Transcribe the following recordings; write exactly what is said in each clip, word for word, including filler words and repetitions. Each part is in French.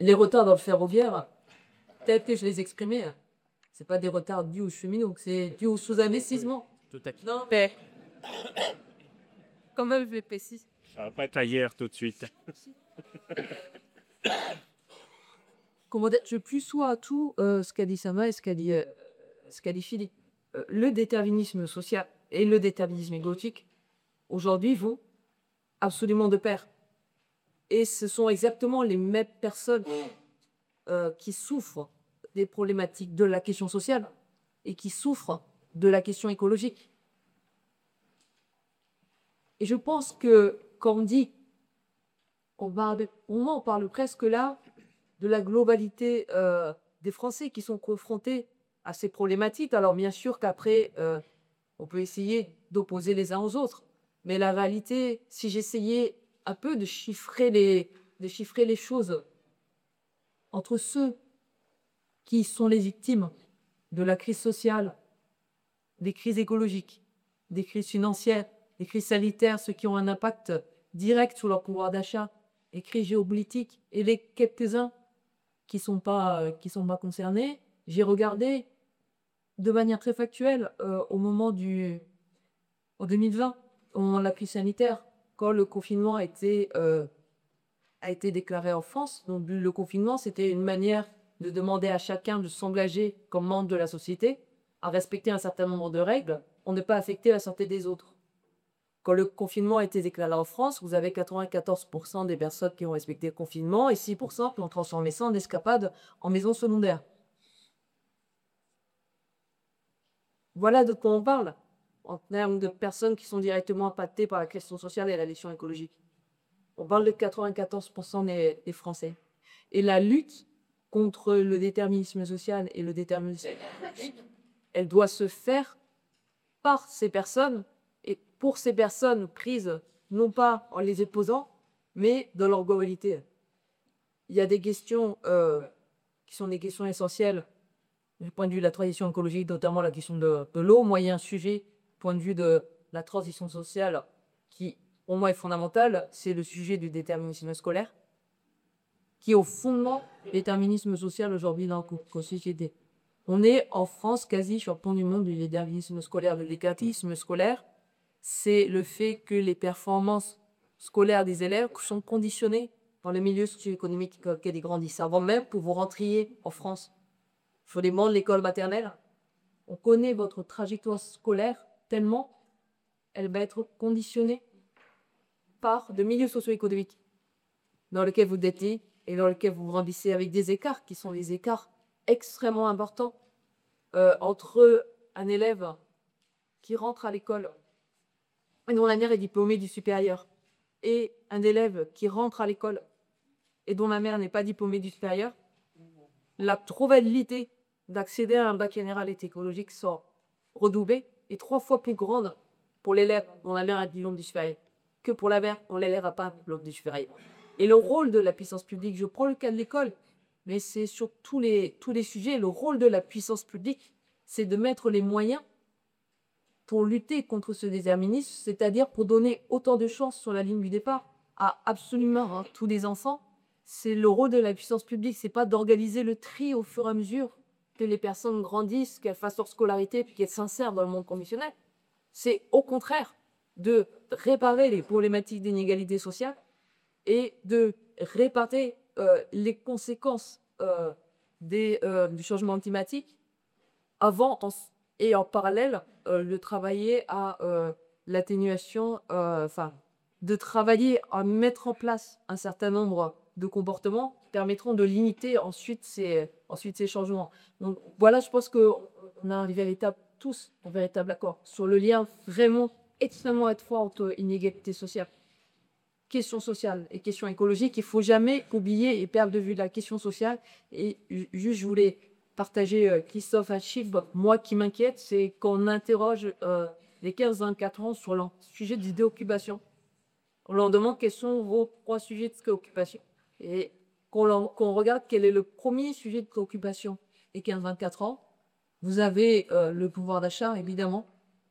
Les retards dans le ferroviaire, tels que je les exprimais, c'est pas des retards dus aux cheminots, c'est dû au sous-investissement. Tout à fait. Non, mais quand même, je vais préciser. Ça va pas être ailleurs tout de suite. Comment dire, je plus sois à tout euh, ce qu'a dit Sama et ce qu'a dit, euh, ce qu'a dit Philippe. Euh, le déterminisme social et le déterminisme égotique, aujourd'hui, vont absolument de pair. Et ce sont exactement les mêmes personnes euh, qui souffrent des problématiques de la question sociale et qui souffrent de la question écologique. Et je pense que, quand on dit, on, parle, on parle presque là de la globalité euh, des Français qui sont confrontés à ces problématiques. Alors bien sûr qu'après, euh, on peut essayer d'opposer les uns aux autres. Mais la réalité, si j'essayais un peu de chiffrer les, de chiffrer les choses entre ceux qui sont les victimes de la crise sociale, des crises écologiques, des crises financières, des crises sanitaires, ceux qui ont un impact direct sur leur pouvoir d'achat, les crises géopolitiques et les quelques-uns qui ne sont pas, euh, qui sont pas concernés, j'ai regardé de manière très factuelle euh, au moment du... en deux mille vingt, au moment de la crise sanitaire, quand le confinement a été, euh, a été déclaré en France. Donc le confinement, c'était une manière de demander à chacun de s'engager comme membre de la société, à respecter un certain nombre de règles, pour ne pas affecter la santé des autres. Quand le confinement a été déclaré en France, vous avez quatre-vingt-quatorze pour cent des personnes qui ont respecté le confinement et six pour cent qui ont transformé ça en escapade en maison secondaire. Voilà de quoi on parle en termes de personnes qui sont directement impactées par la question sociale et la question écologique. On parle de quatre-vingt-quatorze pour cent des, des Français. Et la lutte contre le déterminisme social et le déterminisme écologique, elle doit se faire par ces personnes et pour ces personnes prises, non pas en les opposant, mais dans leur globalité. Il y a des questions euh, qui sont des questions essentielles du point de vue de la transition écologique, notamment la question de, de l'eau. Moi, il y a un sujet, du point de vue de la transition sociale, qui, pour moi, est fondamental, c'est le sujet du déterminisme scolaire, qui est au fondement du déterminisme social aujourd'hui dans notre société. On est en France quasi champion du monde du déterminisme scolaire. Le déterminisme scolaire, c'est le fait que les performances scolaires des élèves sont conditionnées par le milieu socio-économique auquel ils grandissent. Avant même que vous rentriez en France, sur les bancs de l'école maternelle, on connaît votre trajectoire scolaire tellement elle va être conditionnée par de milieux socio-économiques dans lequel vous êtes et dans lequel vous grandissez, avec des écarts qui sont des écarts extrêmement importants euh, entre un élève qui rentre à l'école et dont la mère est diplômée du supérieur et un élève qui rentre à l'école et dont la mère n'est pas diplômée du supérieur. La probabilité d'accéder à un bac général et technologique sont redoublées et trois fois plus grande pour l'élève dont la mère a un diplôme du supérieur que pour la mère dont l'élève n'a pas un diplôme du supérieur. Et le rôle de la puissance publique, je prends le cas de l'école, mais c'est sur tous les, tous les sujets, le rôle de la puissance publique, c'est de mettre les moyens pour lutter contre ce déterminisme, c'est-à-dire pour donner autant de chances sur la ligne du départ à absolument hein, tous les enfants. C'est le rôle de la puissance publique, c'est pas d'organiser le tri au fur et à mesure que les personnes grandissent, qu'elles fassent leur scolarité, puis qu'elles s'insèrent dans le monde conventionnel. C'est au contraire de réparer les problématiques d'inégalité sociale et de réparer euh, les conséquences euh, des, euh, du changement climatique avant en, et en parallèle euh, de travailler à euh, l'atténuation, euh, enfin, de travailler à mettre en place un certain nombre de comportements qui permettront de limiter ensuite ces, ensuite ces changements. Donc voilà, je pense qu'on a un véritable, tous un véritable accord sur le lien vraiment extrêmement étroit entre inégalité sociale, question sociale et question écologique. Il ne faut jamais oublier et perdre de vue la question sociale. Et juste, je voulais partager, euh, Christophe, un chiffre, moi qui m'inquiète, c'est qu'on interroge euh, les quinze vingt-quatre ans sur le sujet des préoccupations. On leur demande quels sont vos trois sujets de préoccupation. Et qu'on leur- qu'on regarde quel est le premier sujet de préoccupation des quinze vingt-quatre ans. Vous avez euh, le pouvoir d'achat, évidemment.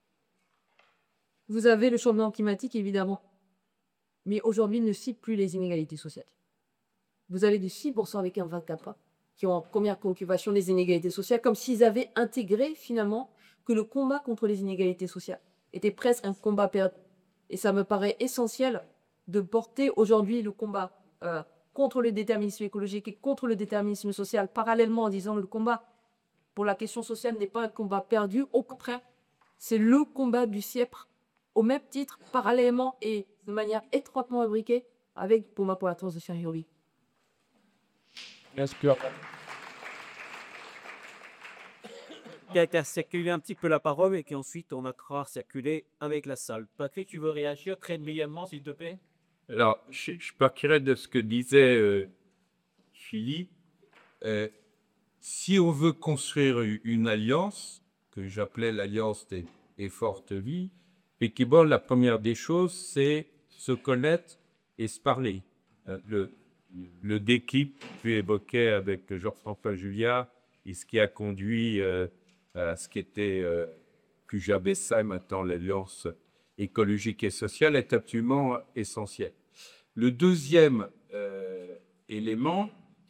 Vous avez le changement climatique, évidemment. Mais aujourd'hui, il ne cite plus les inégalités sociales. vous avez du six pour cent avec un Vacapa, qui ont en première préoccupation les inégalités sociales, comme s'ils avaient intégré finalement que le combat contre les inégalités sociales était presque un combat perdu. Et ça me paraît essentiel de porter aujourd'hui le combat euh, contre le déterminisme écologique et contre le déterminisme social, parallèlement en disant que le combat pour la question sociale n'est pas un combat perdu, au contraire, c'est le combat du siècle, au même titre, parallèlement et de manière étroitement imbriquée avec pour moi pour la transition écologique. Est-ce que Qui a été circulé un petit peu la parole et qu'ensuite on a cra circuler avec la salle. Patrick, tu veux réagir très brièvement, s'il te plaît? Alors, je, je partirais de ce que disait euh, Philippe. Euh, si on veut construire une alliance, que j'appelais l'alliance des, des fortes vies, effectivement, la première des choses, c'est se connaître et se parler. Euh, le, le déclic que tu évoquais avec Jean-François Juliard et ce qui a conduit euh, à ce qui était euh, plus jamais ça et maintenant l'alliance écologique et sociale est absolument essentiel. Le deuxième euh, élément,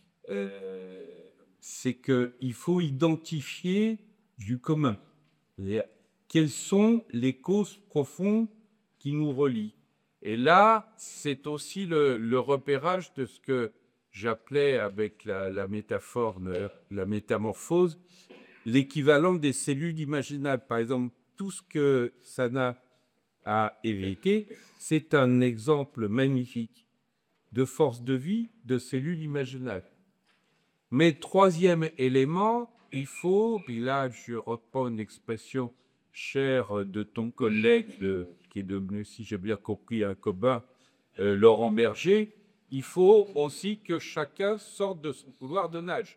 euh, c'est qu'il faut identifier du commun. C'est-à-dire, quelles sont les causes profondes qui nous relient? Et là, c'est aussi le, le repérage de ce que j'appelais avec la, la métaphore, la métamorphose, l'équivalent des cellules imaginables. Par exemple, tout ce que Sana a évoqué, c'est un exemple magnifique de force de vie de cellules imaginables. Mais troisième élément, il faut, puis là je reprends une expression chère de ton collègue, de, qui est devenu, si j'ai bien compris, un copain, euh, Laurent Berger, il faut aussi que chacun sorte de son couloir de nage.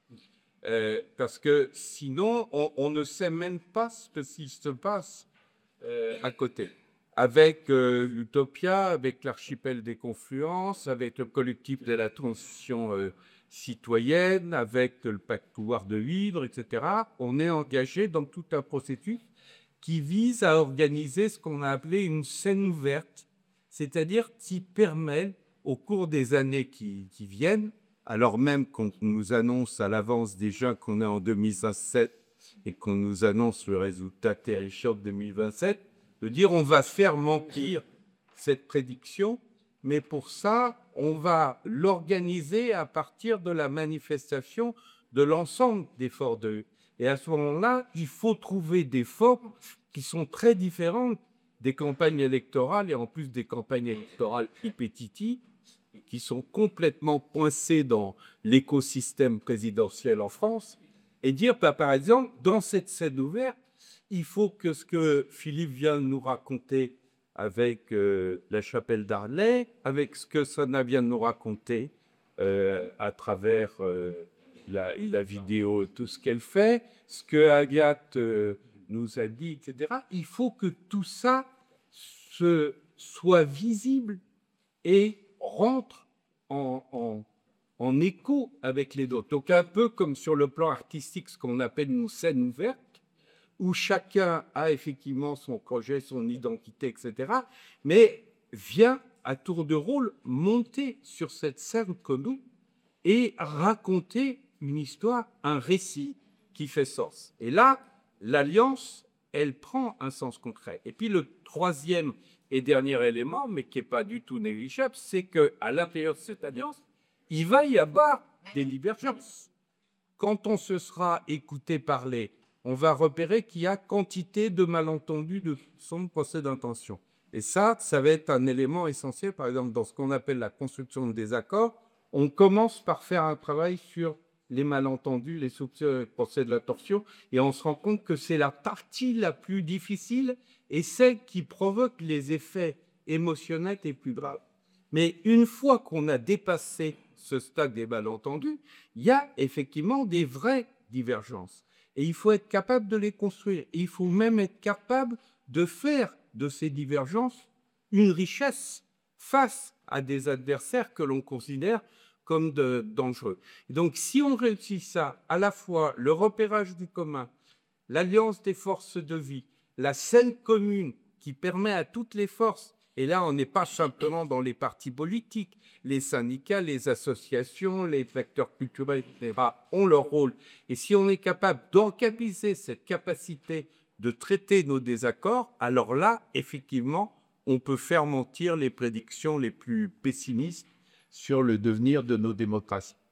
Euh, parce que sinon, on, on ne sait même pas ce qui se passe euh, à côté. Avec euh, l'Utopia, avec l'archipel des confluences, avec le collectif de la transition euh, citoyenne, avec le pacte pouvoir de vivre, et cetera, on est engagé dans tout un processus qui vise à organiser ce qu'on a appelé une scène ouverte, c'est-à-dire qui permet, au cours des années qui, qui viennent, alors même qu'on nous annonce à l'avance déjà qu'on est en deux mille vingt-sept et qu'on nous annonce le résultat terrifiant de deux mille vingt-sept, de dire on va faire mentir cette prédiction, mais pour ça, on va l'organiser à partir de la manifestation de l'ensemble des forts de. Et à ce moment-là, il faut trouver des formes qui sont très différentes des campagnes électorales et en plus des campagnes électorales répétitives qui sont complètement coincées dans l'écosystème présidentiel en France et dire, bah, par exemple, dans cette scène ouverte, il faut que ce que Philippe vient de nous raconter avec euh, la chapelle d'Arlay, avec ce que Sana vient de nous raconter euh, à travers euh, la, la vidéo, tout ce qu'elle fait, ce que Agathe euh, nous a dit, et cetera. Il faut que tout ça se, soit visible et rentre en, en, en écho avec les autres. Donc un peu comme sur le plan artistique, ce qu'on appelle une scène ouverte, où chacun a effectivement son projet, son identité, et cetera, mais vient à tour de rôle monter sur cette scène commune et raconter une histoire, un récit qui fait sens. Et là, l'alliance, elle prend un sens concret. Et puis le troisième et dernier élément, mais qui n'est pas du tout négligeable, c'est qu'à l'intérieur de cette alliance, il va y avoir des divergences. Quand on se sera écouté parler, on va repérer qu'il y a quantité de malentendus de son procès d'intention. Et ça, ça va être un élément essentiel, par exemple, dans ce qu'on appelle la construction de désaccords. On commence par faire un travail sur les malentendus, les soupçons, les procès de l'intention, et on se rend compte que c'est la partie la plus difficile et celle qui provoque les effets émotionnels les plus graves. Mais une fois qu'on a dépassé ce stade des malentendus, il y a effectivement des vraies divergences. Et il faut être capable de les construire. Et il faut même être capable de faire de ces divergences une richesse face à des adversaires que l'on considère comme de, dangereux. Et donc, si on réussit ça, à la fois le repérage du commun, l'alliance des forces de vie, la scène commune qui permet à toutes les forces Et là, on n'est pas simplement dans les partis politiques. Les syndicats, les associations, les facteurs culturels, et cetera, ont leur rôle. Et si on est capable d'organiser cette capacité de traiter nos désaccords, alors là, effectivement, on peut faire mentir les prédictions les plus pessimistes sur le devenir de nos démocraties.